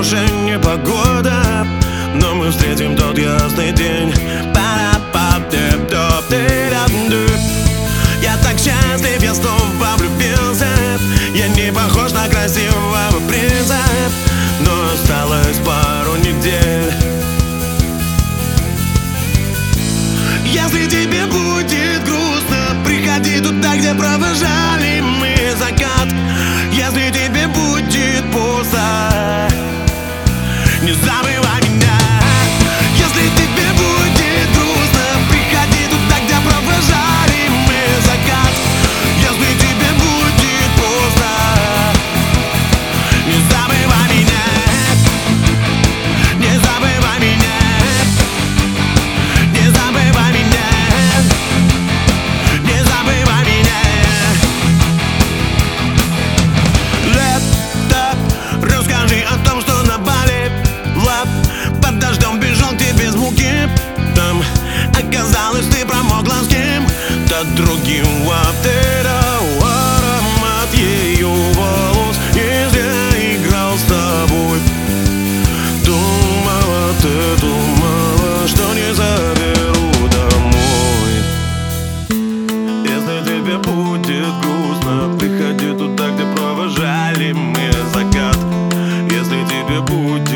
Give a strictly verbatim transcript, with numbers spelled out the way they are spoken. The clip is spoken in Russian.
уже не погода, но мы встретим тот ясный день. Я так счастлив, я снова влюбился. Я не похож на красивого принца, но осталось пару недель. Если тебе будет грустно, приходи туда, где провожали мы закат. Если тебе будет пусто, не забывай меня. Если тебе будет грустно, приходи туда, где провожали мы закат. Если тебе будет пусто, не забывай меня. Не забывай меня. Не забывай меня. Не забывай меня. Лето, расскажи о том, что на Бали Влад под дождем бежал к тебе без муки. Там оказалось, ты промокла с кем-то другим. Аромат ее волос, если я играл с тобой. Думала, ты думала, что не заберу домой. Если тебе будет грустно, приходи туда, где провожали мы закат. Если тебе будет